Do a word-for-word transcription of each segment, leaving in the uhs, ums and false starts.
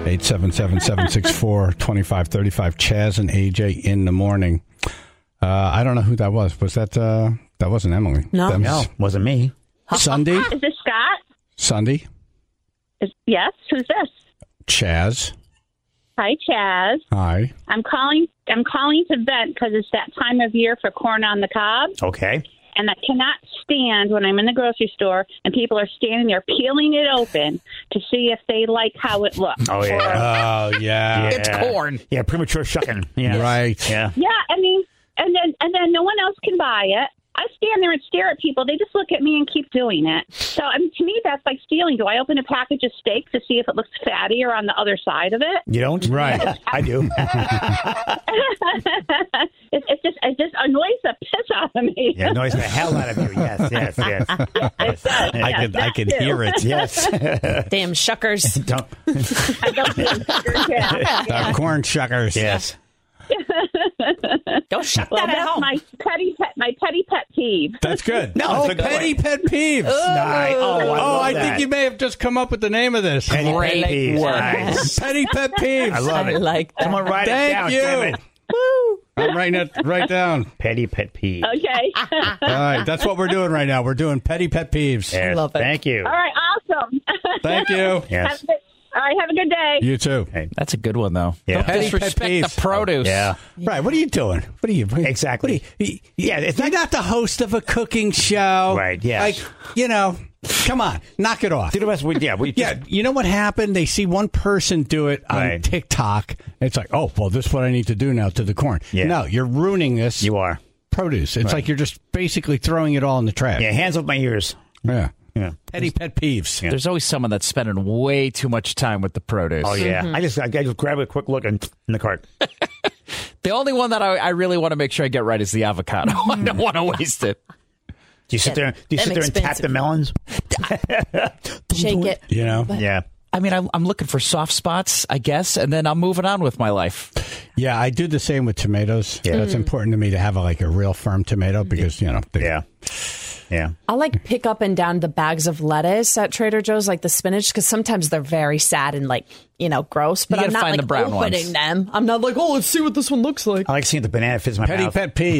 eight seven seven, seven six four, two five three five. Chaz and A J in the morning. Uh, I don't know who that was. Was that, uh, that wasn't Emily. No. That was No, wasn't me. Sunday? Is this Scott? Sunday? Is, yes. Who's this? Chaz. Hi, Chaz. Hi. I'm calling. I'm calling to vent because it's that time of year for corn on the cob, Okay. and I cannot stand when I'm in the grocery store and people are standing there peeling it open to see if they like how it looks. Oh, yeah. Oh, yeah. Yeah. It's corn. Yeah, premature shucking. Yeah. Right. Yeah. Yeah, I mean, and then and then no one else can buy it. I stand there and stare at people. They just look at me and keep doing it. So, I mean, to me, that's like stealing. Do I open a package of steak to see if it looks fattier on the other side of it? You don't? Right. I do. it, it just it just annoys the piss out of me. Yeah, annoys the hell out of you. Yes, yes, yes. It does. I Yes, could I that could too. hear it. Yes. Damn shuckers. Don't. I don't feel sugar, yeah. Uh, corn shuckers. Yes. Go shuck Well, that at that's home. my petty pet, my petty pet peeve. That's good. No, oh, it's a good petty one. pet peeves. Nice. Oh, I, Oh, love I that. think you may have just come up with the name of this. Petty pet Great peeves. work. Nice. Petty pet peeves. I love I it. like that. Someone write Thank it down. you. Damn it. I'm writing it right down. Petty pet peeves. Okay. All right, that's what we're doing right now. We're doing petty pet peeves. Yes. love it. Thank you. All right. Awesome. Thank you. Have Yes. a good, all right. Have a good day. You too. Okay. That's a good one, though. Yeah. Don't Petty pet disrespect peeves. the produce. Yeah. Right. What are you doing? What are you? What are you- Exactly. What are you, Yeah, it's you're not- not the host of a cooking show. Right, yes. Like, you know, come on, knock it off. Do the rest. We, yeah. We Yeah, you know what happened? They see one person do it on Right. TikTok. It's like, oh, well, this is what I need to do now to the corn. Yeah. No, you're ruining this You are. produce. It's like you're just basically throwing it all in the trash. Yeah. Hands up my ears. Yeah. Yeah. Petty pet peeves. Yeah. There's always someone that's spending way too much time with the produce. Oh yeah. I just I just grab a quick look in, in the cart. The only one that I, I really want to make sure I get right is the avocado. I don't want to waste it. Do you sit there? Do you them sit there and tap expensive. the melons? Shake it. You know? Yeah. I mean, I'm, I'm looking for soft spots, I guess, and then I'm moving on with my life. Yeah, I do the same with tomatoes. Yeah. It's important to me to have a, like a real firm tomato because, you know. They, Yeah. Yeah. I'll like pick up and down the bags of lettuce at Trader Joe's, like the spinach, because sometimes they're very sad and like, you know, gross. But You I'm gotta not find like the brown opening ones. them. I'm not like, oh, let's see what this one looks like. I like seeing the banana fits in my Petty mouth. pet peeve.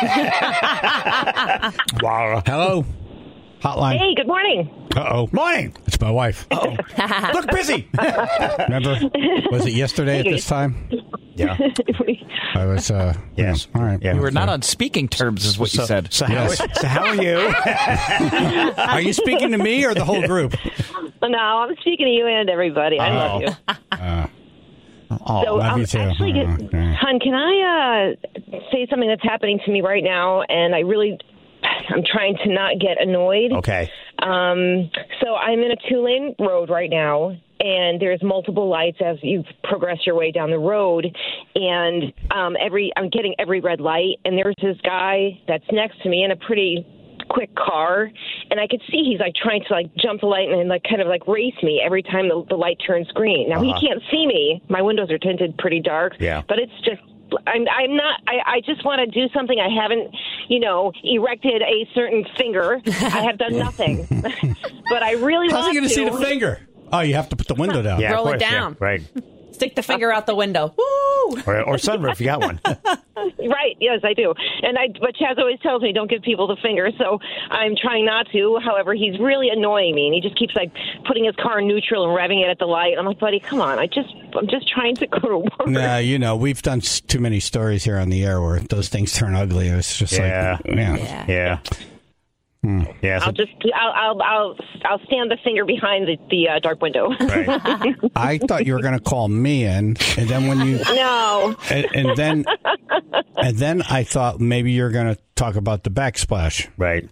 Wow. Hello? Hotline. Hey, good morning. Uh-oh. Morning. It's my wife. Oh, look busy. Remember? Was it yesterday at this time? Yeah. I was, uh, Yes. you know, all right. Yeah. We were not on speaking terms, is what you So, said. so, how, Yes. so how are you? Are you speaking to me or the whole group? No, I'm speaking to you and everybody. I love you. Oh, So, love um, you too. actually, Oh, okay. hon, can I uh, say something that's happening to me right now? And I really, I'm trying to not get annoyed. okay. Um, so I'm in a two-lane road right now, and there's multiple lights as you progress your way down the road. And um, every, I'm getting every red light, and there's this guy that's next to me in a pretty quick car, and I could see he's like trying to like jump the light and like kind of like race me every time the, the light turns green. Now Uh-huh. he can't see me. My windows are tinted pretty dark. Yeah. But it's just I'm I'm not I, I just want to do something. I haven't, you know, erected a certain finger. I have done nothing. But I really How's want he going to to see the finger? Oh, you have to put the window down. Yeah, of Roll it course, yeah, down. right. Stick the finger out the window. Woo! Or, or sunroof, if you got one. Right, yes, I do. And I but Chaz always tells me don't give people the finger, so I'm trying not to. However, he's really annoying me, and he just keeps like putting his car in neutral and revving it at the light. I'm like, buddy, come on. I just I'm just trying to go to work. Nah, you know, we've done s- too many stories here on the air where those things turn ugly. It's just Yeah. like, yeah. Yeah. Yeah. Yeah. so- I'll just I'll I'll I'll, I'll stand the finger behind the, the uh, dark window. right. I thought you were going to call me in, and then when you, No. and, and then, and then I thought maybe you're going to talk about the backsplash. Right.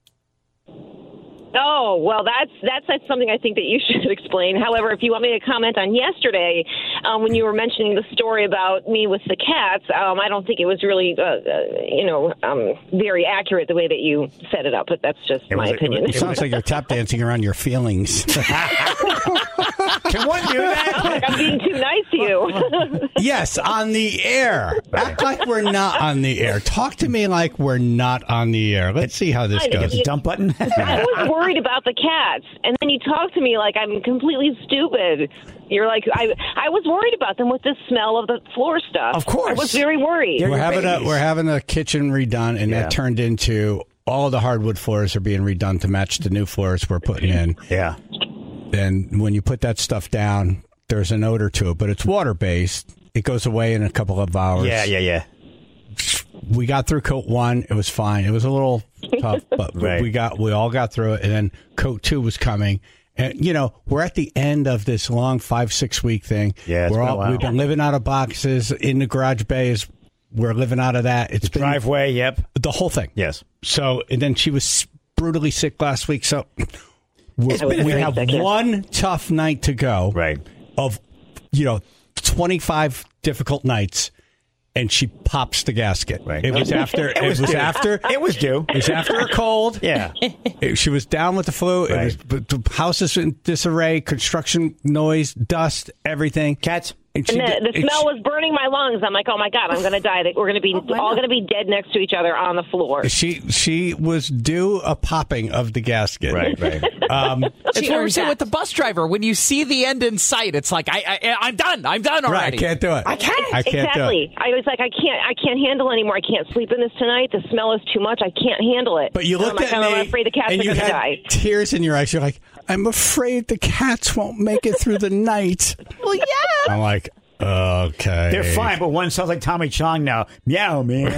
Oh, well, that's, that's that's something I think that you should explain. However, if you want me to comment on yesterday, um, when you were mentioning the story about me with the cats, um, I don't think it was really, uh, uh, you know, um, very accurate the way that you set it up. But that's just It my was- it opinion. It sounds like you're tap dancing around your feelings. Can one do that? I'm being too nice to you. Yes, on the air. Act like we're not on the air. Talk to me like we're not on the air. Let's see how this I- goes. The dump button? I was worried about the cats, and then you talk to me like I'm completely stupid. You're like, I I was worried about them with the smell of the floor stuff. Of course. I was very worried. They're We're your having a babies. we're having a kitchen redone, and Yeah. that turned into all the hardwood floors are being redone to match the new floors we're putting in. Yeah. And when you put that stuff down, there's an odor to it, but it's water based. It goes away in a couple of hours. Yeah, yeah, yeah. We got through coat one. It was fine. It was a little tough, but Right. we got we all got through it. And then coat two was coming. And you know, we're at the end of this long five six week thing. Yeah, it's we're been a all while. we've been living out of boxes in the garage bays. We're living out of that. It's been Driveway, yep. the whole thing. Yes. So and then she was brutally sick last week. So we It's been we very have sick, yeah. one tough night to go. Right. Of you know twenty-five difficult nights. And she pops the gasket. Right. It was after. it was, due. after. It was due. It was after a cold. Yeah. It- she was down with the flu. It Right. was but the house is in disarray, construction noise, dust, everything. Cats. And she And the, did- the and smell she- was burning my lungs. I'm like, oh my god, I'm going to die. We're going to be all going to be dead next to each other on the floor. She she was due a popping of the gasket. Right, right. Um, It's what we're earned saying that. with the bus driver. When you see the end in sight, it's like I, I I'm done. I'm done right. I already. can't do it. I can't. I can't exactly. do it. I was like, I can't. I can't handle anymore. I can't sleep in this tonight. The smell is too much. I can't handle it. But you And looked I'm like, at I'm me, afraid the cats and are you going to had die. tears in your eyes. You're like, I'm afraid the cats won't make it through the night. Well, yeah. I'm like, okay. They're fine, but one sounds like Tommy Chong now. Meow, man.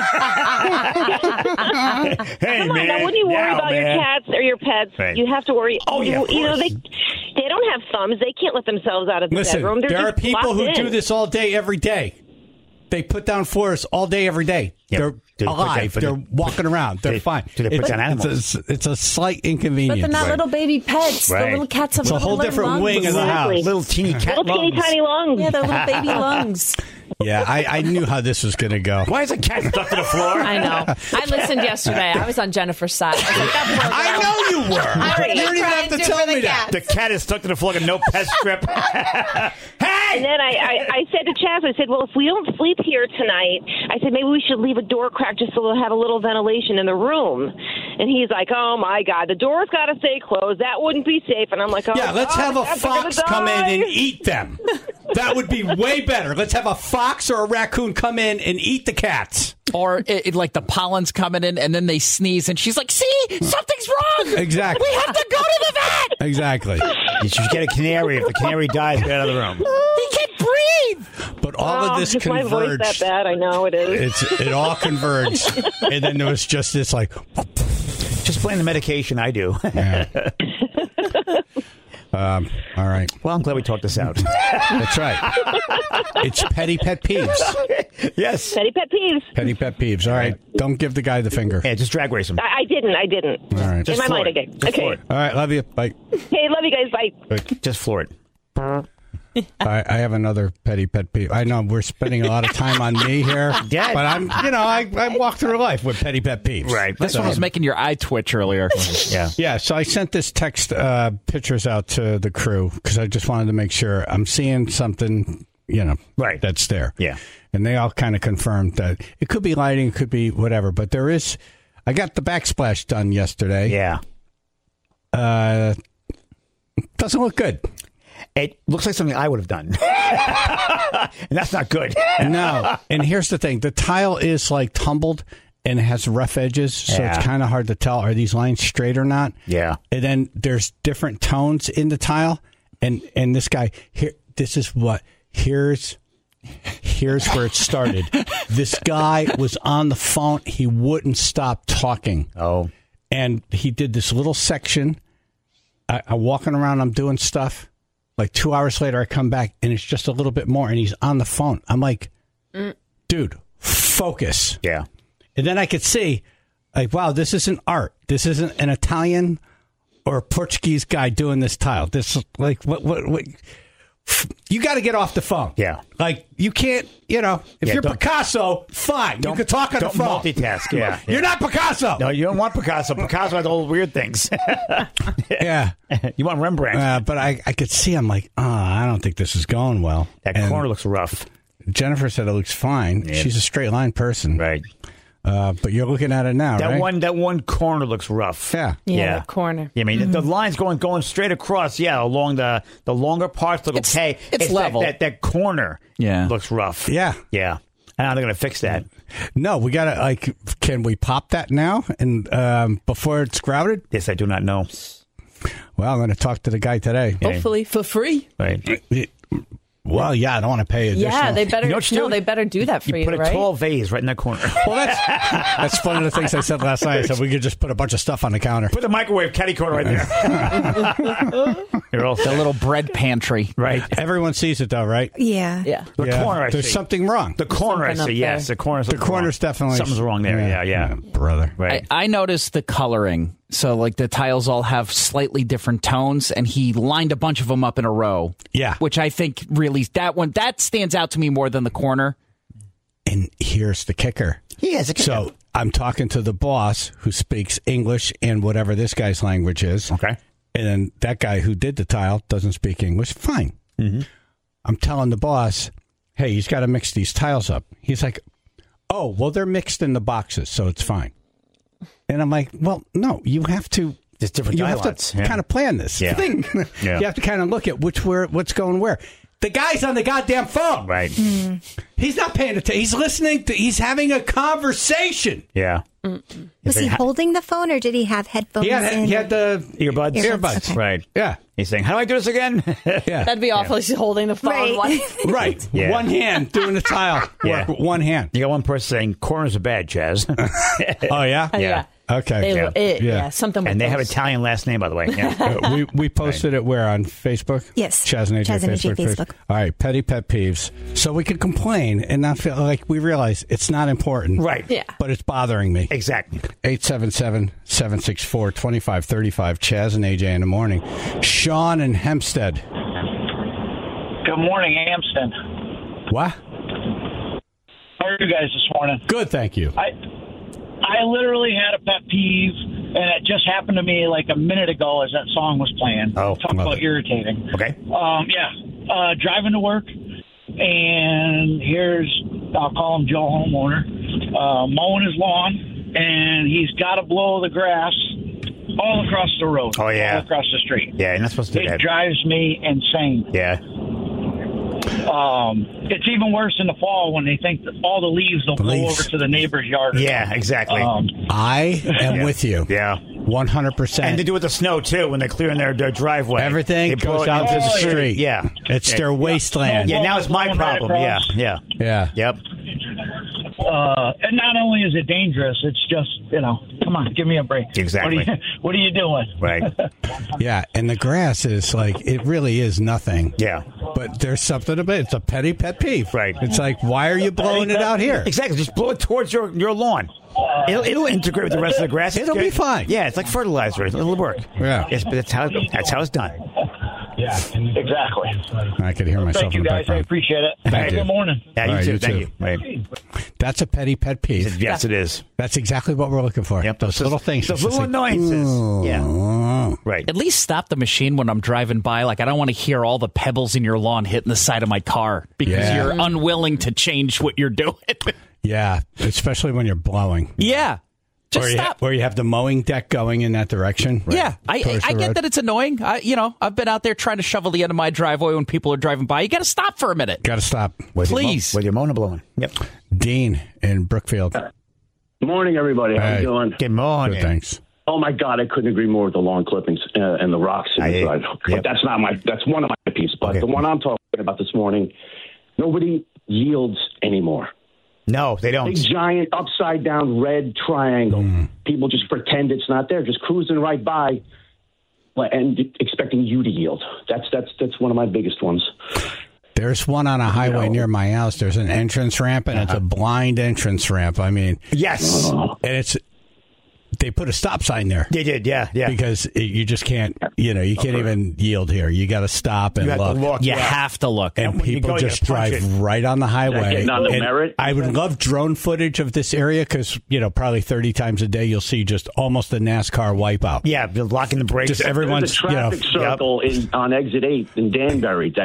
Hey, Come on, man. now, wouldn't you worry Meow, about your man. cats or your pets? Right. You have to worry. Oh, yeah, you, of you know course. they they don't have thumbs. They can't let themselves out of the Listen, bedroom. They're there are just people who locked do in. this all day, every day. They put down floors all day, every day. Yeah. They're Do they put alive. that- They're do walking around. They're they- fine. do they put it's, down animals? It's a, it's a slight But inconvenience. they're not Right. little baby pets. Right. The little cats have It's a little whole little different lungs. wing of the house. Exactly. Little teeny cat Little teeny lungs. tiny lungs. Yeah, they're little baby lungs. Yeah, I, I knew how this was going to go. Why is a cat stuck to the floor? I know. I listened yesterday. I was on Jennifer's side. I was like, that poor I girl. know you were. Already You don't even trying have to to tell for the me that. cat. The cat is stuck to the floor like a no pet strip. And Hey! then I, I, I said to Chaz, I said, well, if we don't sleep here tonight, I said, maybe we should leave a door crack just so we'll have a little ventilation in the room. And he's like, oh, my God, the door's got to stay closed. That wouldn't be safe. And I'm like, oh, Yeah, let's God, have a the cats are gonna fox come in die. and eat them. That would be way better. Let's have a fox or a raccoon come in and eat the cats. Or it, it- like the pollen's coming in, and then they sneeze, and she's like, "See, something's wrong. Exactly. We have to go to the vet. Exactly. You should get a canary. If the canary dies, get out of the room. He can't breathe." But all Oh, of this is my voice that converged. bad? I know it is. It's it all converged, and then there was just this like, Just blame the medication. I do. yeah. um, all right, Well, I'm glad we talked this out. that's right. It's petty pet peeves. Yes. Petty pet peeves. Petty pet peeves. All right, don't give the guy the finger. Yeah, just drag race him. I, I didn't. I didn't. All right, In Just my floor mind, it. again. Just floor Okay. it. all right. Love you. Bye. Hey, love you guys. Bye. Just floor it. I, I have another petty pet peeve. I know we're spending a lot of time on me here, Yeah. but I'm, you know, I, I walk through life with petty pet peeves. Right. This one was making your eye twitch earlier. Yeah. Yeah, so I sent this text uh, pictures out to the crew because I just wanted to make sure I'm seeing something, you know, Right. that's there. Yeah. And they all kind of confirmed that it could be lighting, it could be whatever, but there is. I got the backsplash done yesterday. Yeah. Uh, doesn't look good. It looks like something I would have done. And that's not good. No. And here's the thing: the tile is like tumbled and it has rough edges, so Yeah. it's kind of hard to tell are these lines straight or not. Yeah. And then there's different tones in the tile, and and this guy here. This is what here's. Here's where it started. This guy was on the phone. He wouldn't stop talking. Oh. And he did this little section. I, I'm walking around. I'm doing stuff. Like two hours later, I come back, and it's just a little bit more, and he's on the phone. I'm like, dude, focus. Yeah. And then I could see, like, wow, this isn't art. This isn't an Italian or a Portuguese guy doing this tile. This, like, what, what, what? You got to get off the phone. Yeah. Like, you can't, you know, if Yeah, you're don't- Picasso, fine. You Don't- can talk on the don't phone. multitask, yeah, You're yeah. not Picasso. No, you don't want Picasso. Picasso has all weird things. Yeah. You want Rembrandt. Uh, but I, I could see, I'm like, oh, I don't think this is going well. that And corner looks rough. Jennifer said it looks fine. Yeah. She's a straight line person. Right. Uh, but you're looking at it now, That right? one, that one corner looks rough. Yeah. Yeah, Yeah. the corner. Yeah, I mean, Mm-hmm. the, the lines going going straight across, yeah, along the the longer parts look It's- okay. it's that- level. That, that corner Yeah. looks rough. Yeah. Yeah. And how they're going to fix that? No, we got to, like, can we pop that now and um, before it's grouted? This I do not know. Well, I'm going to talk to the guy today. Hopefully for free. Right. Well, yeah, I don't want to pay additional. Yeah, they better. You know what you no, do? they better do that for You you, put a right? tall vase right in that corner. Well, that's that's one of the things I said last night. I said we could just put a bunch of stuff on the counter. Put the microwave catty corner right there. You're all The set. little bread pantry. Right. Everyone sees it, though, right? Yeah. Yeah. The Yeah. corner, I There's see. something wrong. The corner, I something see. up Yes, there. the corner's The corner's definitely something's wrong there. Yeah, yeah, brother. right. I, I noticed the coloring. So, like, the tiles all have slightly different tones, and he lined a bunch of them up in a row. Yeah. Which I think really, that one, that stands out to me more than the corner. And here's the kicker. He has a kicker. So I'm talking to the boss who speaks English and whatever this guy's language is. Okay. And then that guy who did the tile doesn't speak English. Fine. Mm-hmm. I'm telling the boss, hey, he's got to mix these tiles up. He's like, oh, well, they're mixed in the boxes, so it's fine. And I'm like, well, no, you have to. There's different You tile have lots, to yeah. kind of plan this Yeah. thing. Yeah. You have to kind of look at which where what's going where. The guy's on the goddamn phone. Right. He's not paying attention. He's listening to. He's having a conversation. Yeah. Was he holding the phone or did he have headphones He had, in? he had the Earbuds. Earbuds. Right. Yeah. He's saying, how do I do this again? Yeah. That'd be awful. He's holding the phone. Right. One- Right. Yeah. One hand doing the tile. Yeah. Work with one hand. You got one person saying, corners are bad, Chaz. Oh, yeah? yeah. Okay. They, yeah. it, yeah. Yeah. Something. With and they have those. Italian last name, by the way. Yeah. Uh, we we posted it where on Facebook? Yes. Chaz and A J Chaz and A J Facebook. Facebook. All right, petty pet peeves. So we can complain and not feel like we realize it's not important. Right. Yeah. But it's bothering me. Exactly. eight seven seven, seven six four, two five three five. Chaz and A J in the morning. Sean in Hempstead. Good morning, Amston. What? How are you guys this morning? Good, thank you. I I literally had a pet peeve, and it just happened to me like a minute ago as that song was playing. Oh, Talk love about it. irritating. Okay. Um, yeah, uh, driving to work, and here's, I'll call him Joe Homeowner, uh, mowing his lawn, and he's got to blow the grass all across the road. Oh, yeah. All across the street. Yeah, you're not supposed to do It that. drives me insane. Yeah. Um, it's even worse in the fall when they think that all the leaves will blow leaves. over to the neighbor's yard. Yeah, exactly. Um, I am Yeah. with you. yeah. one hundred percent. And they do it with the snow, too, when they're clearing their, their driveway. Everything They blow goes it out to into the street. Yeah. It's Yeah. their wasteland. Yeah, now it's my Blowing right problem. Yeah, across. yeah. Yeah. Yep. uh, and not only is it dangerous, it's just, you know, come on, give me a break. Exactly. What are you, what are you doing? Right. Yeah, and the grass is like, it really is nothing. Yeah. But there's something about it. It's a petty pet peeve. Right. It's like, why are you blowing it out here? Exactly. Just blow it towards your, your lawn. It'll, it'll integrate with the rest of the grass. It's It'll be good. fine. Yeah, it's like fertilizer. It'll work. Yeah. Yes, but that's how that's how it's done. Yeah, exactly. I could hear myself Thank you, in the guys. I background. appreciate it. Thank Have a you. good morning. Yeah, you All right, too. you Thank too. you. Right. That's a petty pet peeve. Yes, it is. That's exactly what we're looking for. Yep. Those little things. Those It's just little like, annoyances. "Ooh." Yeah. Right. At least stop the machine when I'm driving by. Like, I don't want to hear all the pebbles in your lawn hitting the side of my car because Yeah. you're unwilling to change what you're doing. Yeah, especially when you're blowing. yeah. Just Or you, stop. or you have the mowing deck going in that direction. Yeah, I, I, Towards I the get road. that it's annoying. I, you know, I've been out there trying to shovel the end of my driveway when people are driving by. You got to stop for a minute. Got to stop. With your mo- Please. With your Mona blowing. Yep. Dean in Brookfield. Morning, everybody. How Hey. you doing? Good morning. Good, thanks. Oh my God, I couldn't agree more with the lawn clippings uh, and the rocks I- inside. yep. But that's not my. That's one of my pieces. But Okay. the one I'm talking about this morning, nobody yields anymore. No, they don't. Big giant upside down red triangle. People just pretend it's not there, just cruising right by, and expecting you to yield. That's that's that's one of my biggest ones. There's one on a highway No. near my house. There's an entrance ramp, and it's a blind entrance ramp. I mean, Yes. Oh. and it's they put a stop sign there They did. Yeah. Yeah. because it, you just can't. You know, you can't even yield here. You got to stop and You have look. to look. You yeah. have to look. And And when you people go, you just punch drive it. right on the highway. getting on the And merit? I would love drone footage of this area because, you know, probably thirty times a day you'll see just almost a NASCAR wipeout. Yeah, they're locking the brakes. Just everyone's, There's a you know, traffic circle in, on exit eight in Danbury that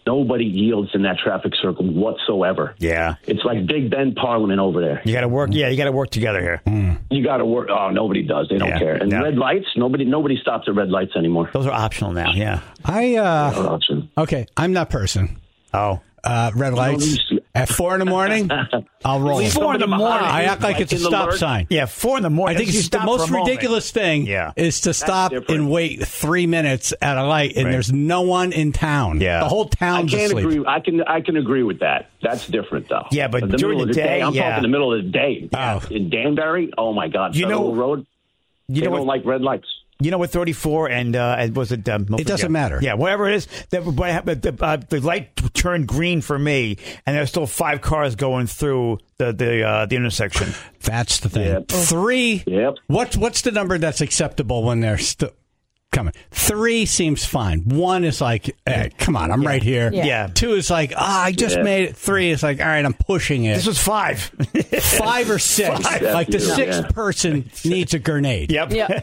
Nobody yields in that traffic circle whatsoever. Yeah. It's like Big Ben Parliament over there. You got to work. Yeah, you got to work together here. Mm. You got to work. Oh, nobody does. They don't Yeah, care. And no. red lights, nobody nobody stops at red lights anymore. Those are optional now. Yeah. I uh, No option. okay. I'm that person. Oh. Uh, red lights at four in the morning. I'll roll. Four in the morning. I act like Like it's a in the stop lurch. sign. Yeah, four in the morning. I think You it's the stop most for a moment. ridiculous thing Yeah. is to stop different. and wait three minutes at a light and Right. there's no one in town. Yeah. The whole I town's can't asleep. agree. I can I can agree with that. That's different though. Yeah, but the during middle of the day, I'm yeah. talking the middle of the day. Oh. In Danbury, oh my God, You know- Federal Road. You They know don't what? like red lights. You know what? thirty-four and uh, and was it? Um, It doesn't matter. Yeah, whatever it is. That, but the, uh, the light turned green for me, and there's still five cars going through the the uh, the intersection. That's the thing. Yep. Three. Yep. What's what's the number that's acceptable when they're still coming? Three seems fine. One is like, hey, come on, I'm right here. Yeah. Yeah. Two is like, ah, I just Yeah. made it. Three is like, all right, I'm pushing it. This was five. Five or six. Five. Like the Yeah. sixth Yeah. person needs a grenade. Yep. Yeah.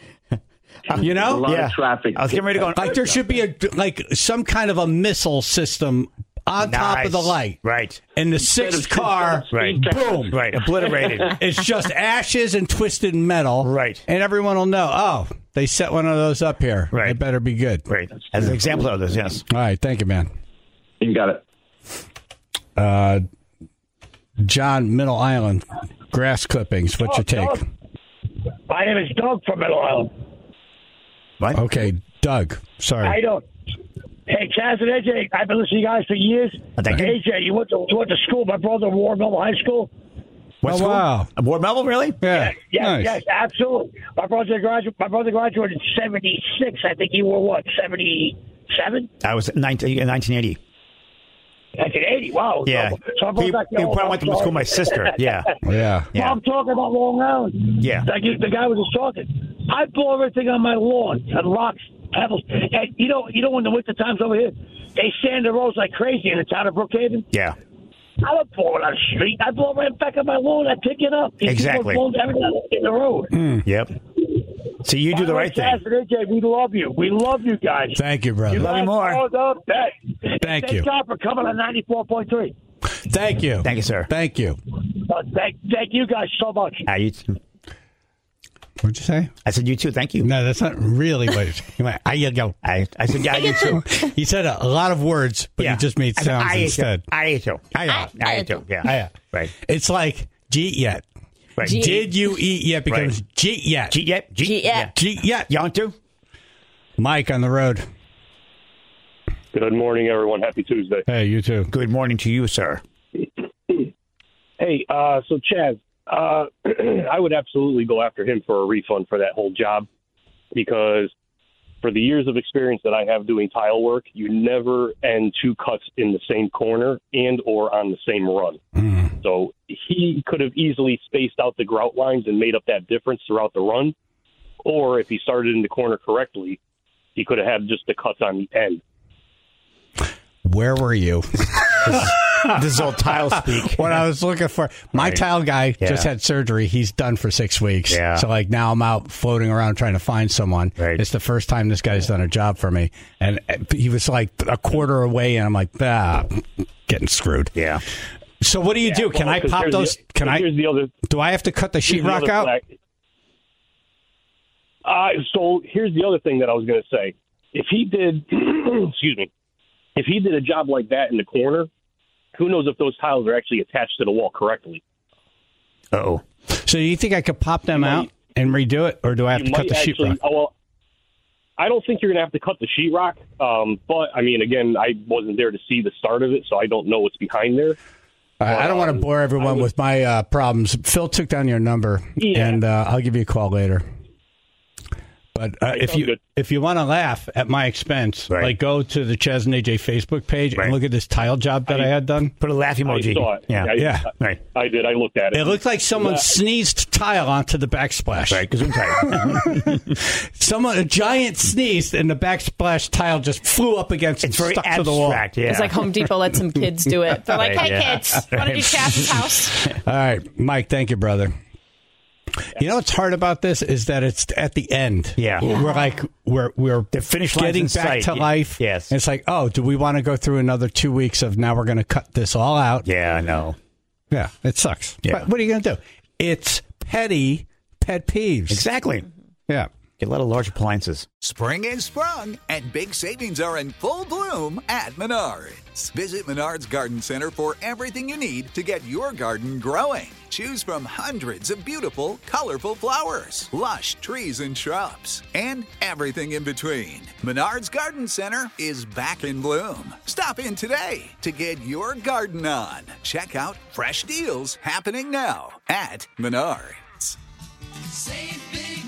You A know? lot Yeah. of traffic. I was getting ready to go. Like there should be a like some kind of a missile system on top of the Nice. light. Right. And the Instead of sixth car, Right. boom. Right. Obliterated. It's just ashes and twisted metal. Right. And everyone will know, oh, they set one of those up here. Right. It better be good. Right. As an example of this, yes. All right. Thank you, man. You got it. Uh, John, Middle Island, grass clippings. What's your take? My name is Doug from Middle Island. What? Okay, Doug. Sorry. I don't. Hey, Chaz and A J, I've been listening to you guys for years. Oh, thank you. A J, you went to you went to school. My brother, Ward Melville High School. What Oh, school? wow. Uh, Ward Melville, really? Yeah. Yes, nice. yes, absolutely. My brother graduated. My brother graduated in seventy-six. I think you were what, seventy-seven? I was nineteen, nineteen eighty. nineteen eighty. Wow. Yeah. So, so I'm going He, back he to probably went to school with my sister. Yeah. Yeah. Yeah. I'm talking about Long Island. Yeah. Like you, the guy was just talking. I blow everything on my lawn and rocks, pebbles. And you know, you know when the winter times over here, they sand the roads like crazy in the town of Brookhaven. Yeah. I don't blow it on the street. I blow it right back on my lawn. I pick it up. These Exactly. people blow everything in the road. Yep. So you do the right thing. Chaz and A J, we love you. We love you guys. Thank you, brother. You Love you guys more. are the best. Thank Thank you. God for coming on ninety-four point three. Thank you. Thank you, sir. Thank you. Uh, thank, thank you guys so much. Ah, you, What'd you say? I said you too. Thank you. No, that's not really what it, you went, I you go. I, I said yeah, you too. He said a, a lot of words, but Yeah. he just made I said, sounds I you instead. too. I you too. I, I you too. Yeah. I, Right. It's like G yet. Right. G- Did you eat yet becomes Right. G yet. G yet. G, G- yeah. G yet. You want to? Mike on the road. Good morning, everyone. Happy Tuesday. Hey, you too. Good morning to you, sir. Hey, uh, so Chaz, uh, I would absolutely go after him for a refund for that whole job because for the years of experience that I have doing tile work, you never end two cuts in the same corner and or on the same run. Mm. So he could have easily spaced out the grout lines and made up that difference throughout the run. Or if he started in the corner correctly, he could have had just the cuts on the end. Where were you? This is all tile speak. What I was looking for. My Right. tile guy Yeah. just had surgery. He's done for six weeks. Yeah. So like now I'm out floating around trying to find someone. Right. It's the first time this guy's done a job for me. And he was like a quarter away and I'm like, ah, getting screwed. Yeah. So what do you Yeah, do? Can well, I 'cause pop here's those? the- Can I? Here's the other. Do I have to cut the Here's the sheetrock other out? flag. Uh, so here's the other thing that I was going to say. If he did, excuse me, if he did a job like that in the corner, who knows if those tiles are actually attached to the wall correctly? Uh-oh. So do you think I could pop them You out might- and redo it, or do I have You to cut might the actually, sheetrock? oh, well, I don't think you're going to have to cut the sheetrock. Um, but I mean, again, I wasn't there to see the start of it, so I don't know what's behind there. All right, I don't want to Um, bore everyone would- with my uh, problems. Phil took down your number, Yeah. and uh, I'll give you a call later. But uh, Right, if sounds you good. if you want to laugh at my expense, Right. like go to the Chaz and A J Facebook page Right. and look at this tile job that I, I- had done. Put a laugh emoji. I saw it. Yeah. I, Yeah. Right. I did. I looked at it. It looked like someone Yeah. sneezed tile onto the backsplash. Right. Gesundheit. Someone a giant sneezed, and the backsplash tile just flew up against and It's very stuck to the wall. abstract. Yeah. It's like Home Depot let some kids do it. They're like, Right, hey, yeah. kids, want to do Chaz's house? All right, Mike. Thank you, brother. You know what's hard about this is that it's at the end. Yeah. We're like, we're we're the finish line's getting in back sight. to life. Yes. And it's like, oh, do we want to go through another two weeks of now we're going to cut this all out? Yeah, I know. Yeah, it sucks. Yeah. But what are you going to do? It's petty pet peeves. Exactly. Yeah. Get a lot of large appliances. Spring is sprung, and big savings are in full bloom at Menards. Visit Menards Garden Center for everything you need to get your garden growing. Choose from hundreds of beautiful, colorful flowers, lush trees and shrubs, and everything in between. Menards Garden Center is back in bloom. Stop in today to get your garden on. Check out fresh deals happening now at Menards. Save big